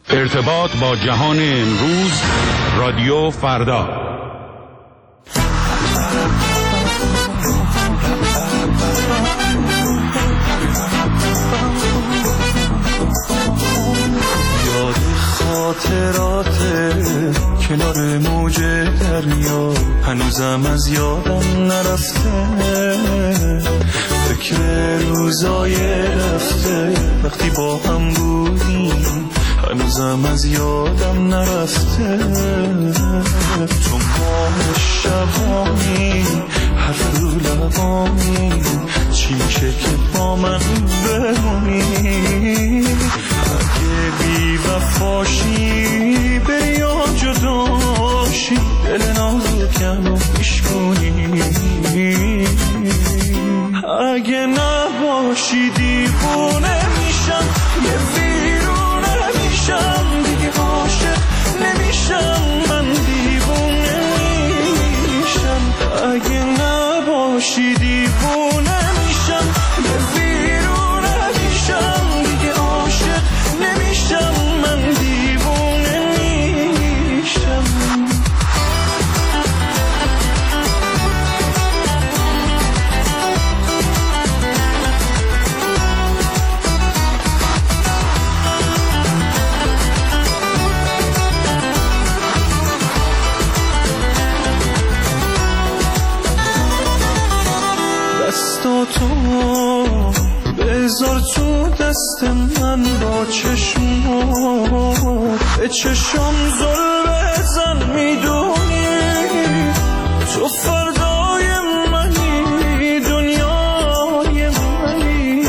ارتباط با جهان امروز، رادیو فردا. یاد خاطرات کنار موج دریا هنوزم از یادم نرفته، فکر روزای رفته وقتی با هم بودیم هنوزم از یادم نرفته. تو ماه شبانی حرف رو لبانی چی میشه که با من بمونی؟ اگه بی وفاشی بری یا جداشی دل نازکم رو میشکنی، اگه نباشی دیوونه میشم، یه ویرونه میشم، دیگه عاشق نمیشم، من دیوونه میشم. اگه نباشی دیوونه میشم، یه ویرونه میشم، دیگه عاشق نمیشم، من دیوونه میشم. دستاتو بذار تو دست من، با چشمات به چشم زل بزن، میدونی تو فردای منی، دنیای منی.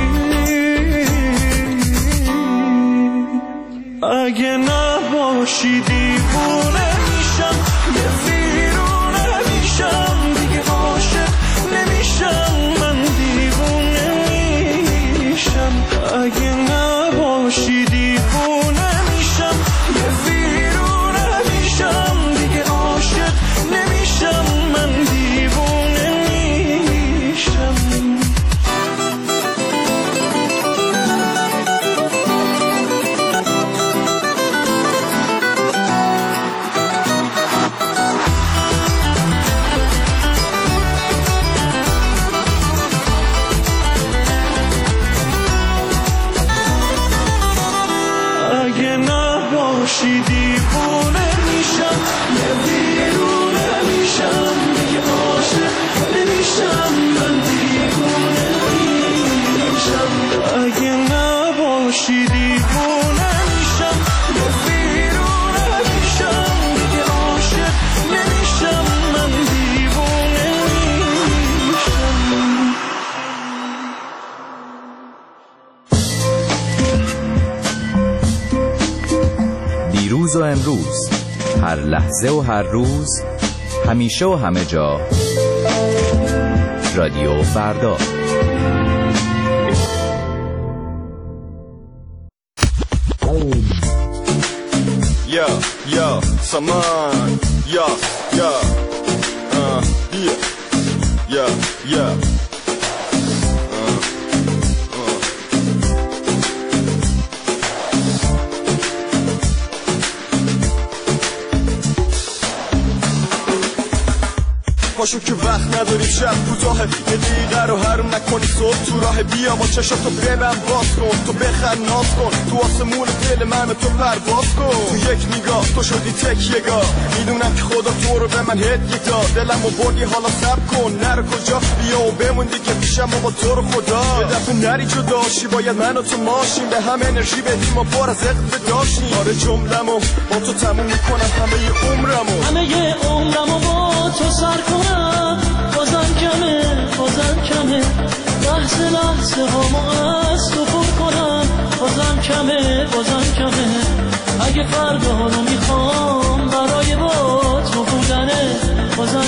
اگه نباشی دیوونه میشم، یه ویرونه میشم، دیگه عاشق نمیشم، من دیوونه میشم. اگه نباشی دیوونه میشم، یه ویرونه میشم، دیگه عاشق نمیشم، من دیوونه میشم. اگه نباشی دیوونه میشم، یه ویرونه میشم، دیگه عاشق نمیشم، من دیوونه میشم. اگه نباشی دیوونه میشم، یه ویرونه میشم، دیگه عاشق نمیشم، من دیوونه میشم. دیروز و امروز، هر لحظه و هر روز، همیشه و همه جا، رادیو فردا. Yo, yo, Saman, yo, yo, yeah, yeah, yeah. پاشو که وقت نداریم، شب کوتاه، یه دقیقه رو حروم نکنی، صبح تو راه بیا با چشاتو ببن باز کن، تو بخند ناز کن، تو آسمون دل من تو پرواز کن. تو یک نگاه تو شدی تکیه‌گاه، میدونم که خدا تو رو به من هدیه داد، دلمو بردی حالا صبر کن، نرو کجا بیا و بموندی که پیشم با تو رو خدا. یه دفعه نری جداشی، باید من و تو ماشین، به هم انرژی بدیم و پر از عقل داشتیم. آره جمله‌مو با تو تموم میکنم، همه عمرمو با تو سر کنم، بازم کمه، لحظه هامو از تو پر کنم، بازم کمه. اگه فردا رو میخوام برای با تو بودنه، بازم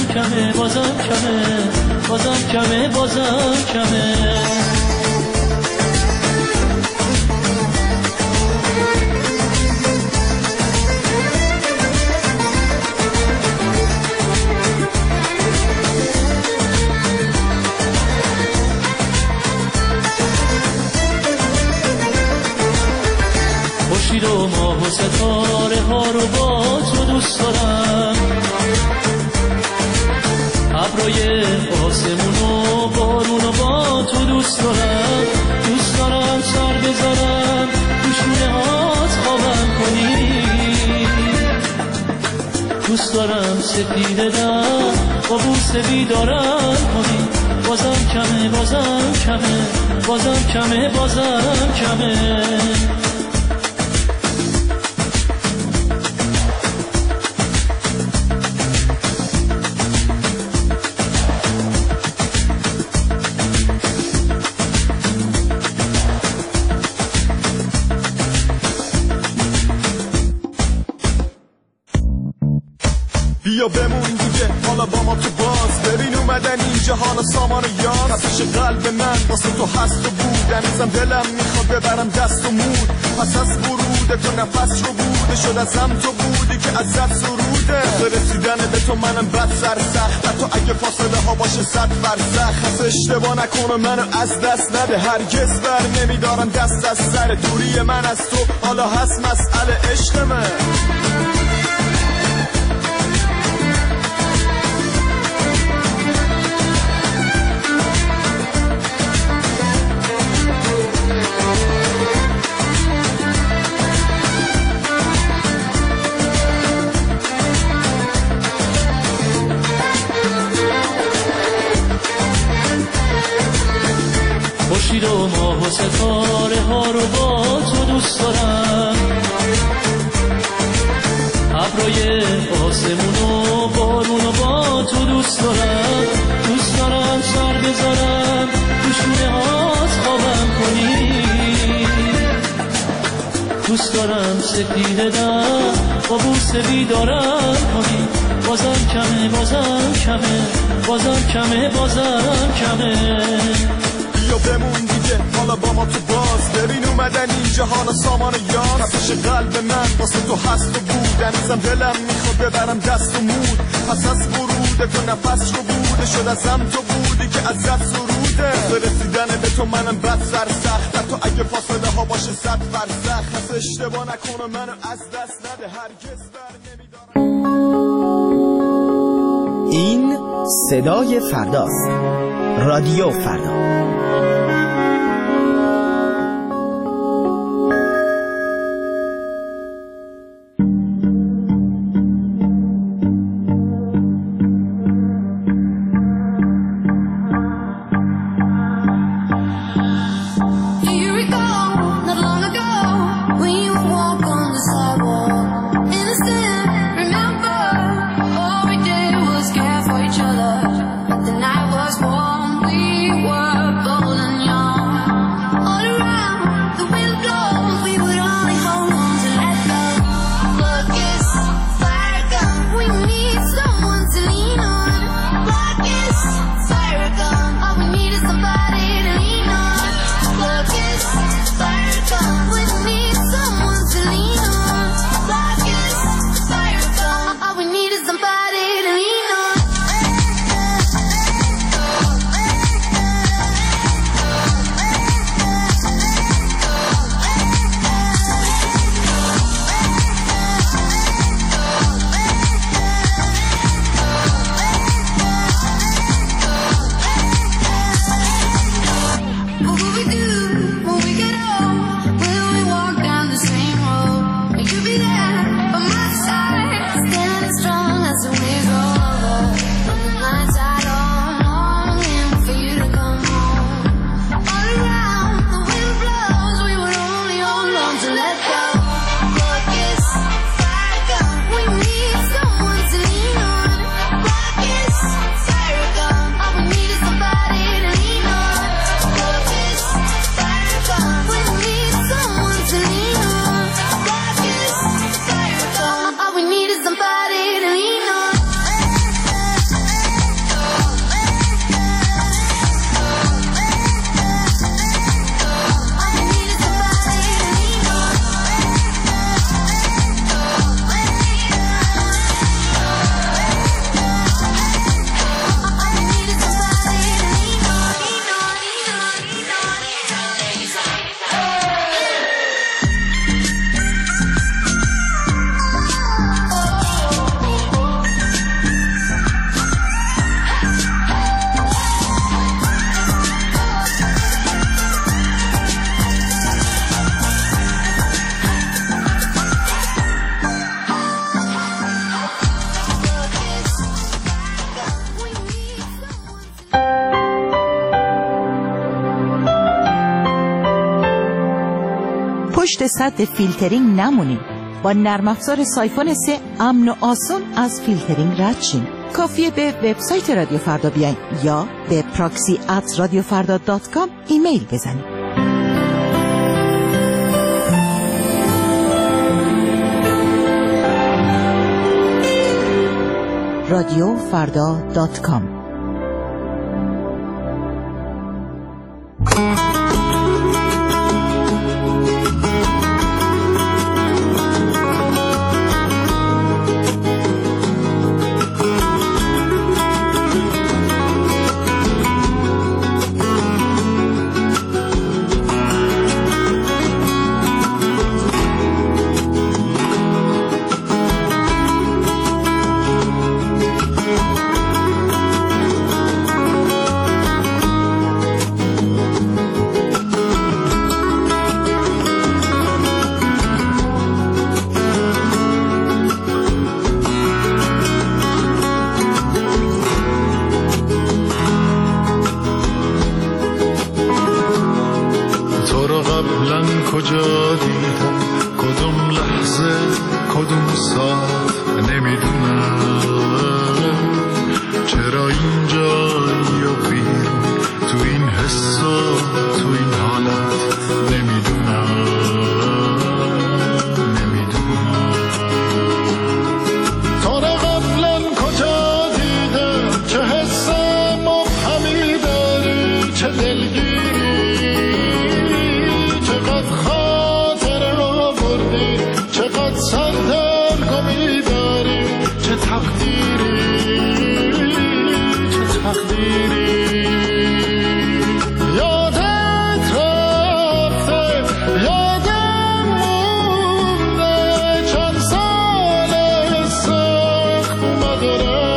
کمه. خورشید و ماه و ستاره ها رو با تو دوست دارم، ابرای آسمون و بارون رو با تو دوست دارم. دوست دارم سر بذارم تو شونه هات خوابم کنی، دوست دارم سپیده دم با بوسه بیدارم کنی. بازم کمه بازم کمه بازم کمه بازم کمه. بیا بمون دیگه حالا با ما تو باز، ببین اومدن این جهان و سامان و یاد. تپش قلب من واسه تو هست و بود، هنوزم دلم میخواد ببرم دست و مود. پس از ورود تو نفس رو بوده شد ازم تو بودی که ازت سروده. رسیدن به تو منم بد سر سخت، تو اگه فاصله ها باشه 100 فرسخ. پس اشتباه نکنه منو از دست نده، هرگز بر نمیدارم دست از سر. دوری من از تو حالا هست مسئله عشق من. خورشید و ماه و ستاره ها رو با تو دوست دارم، ابرای آسمون و بارون رو با تو دوست دارم. دوست دارم سر بذارم تو شونه هات خوابم کنی، دوست دارم سپیده دم با بوسه بیدارم کنی. بازم کمه بازم کمه بازم کمه بازم کمه. بیا بمون دیگه حالا با ما تو باز، ببین اومدن این جهان و سامان و یاد. تپش قلب من واسه تو هست و بود، هنوزم دلم میخواد ببرم دست و مود. پس از ورود تو نفس رو بوده شد ازم تو بودی که ازت سروده. رسیدن به تو منم بد سر سخت، تو اگه فاصله ها باشه 100 فرسخ. پس اشتباه نکنه منو از دست نده، هرگز بر نمیدارم. این صدای فرداست، رادیو فردا. The night was warm, we were bold and young. پشت سد فیلترینگ نمونیم. با نرم افزار سایفون 3 امن و آسان از فیلترینگ رد شیم. کافیه به وبسایت رادیو فردا بیاین یا به proxy@radiofarda.com ایمیل بزنید. radiofarda.com. کجا دیدم کدوم لحظه کدوم ساعت نمیدونم چرا اینجایی و بیرون تو این حس و تو این حالت نمیدونم تا قبلا کجا دیدم چه حس مبهمی داری چه دلگیری سردرگمی داری چه تقدیری یادت رفته یادم مونده چند سال سخت اومده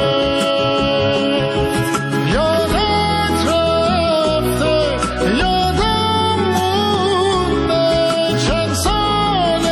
یادت رفته یادم مونده چند سال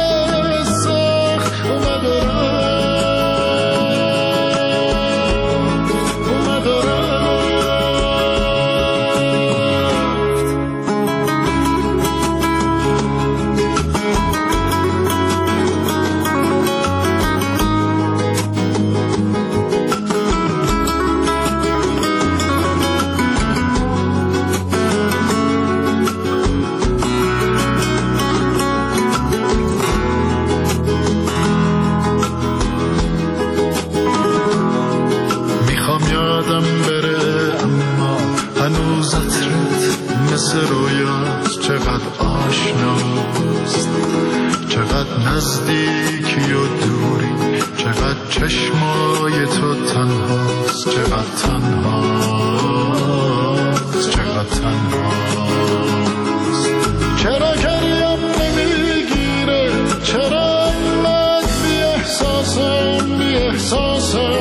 چقدر آشناست چقدر نزدیکی و دوری چقدر چشمای تو تنهاست چقدر تنهاست چرا گریم نمیگیره چرا من بی احساسم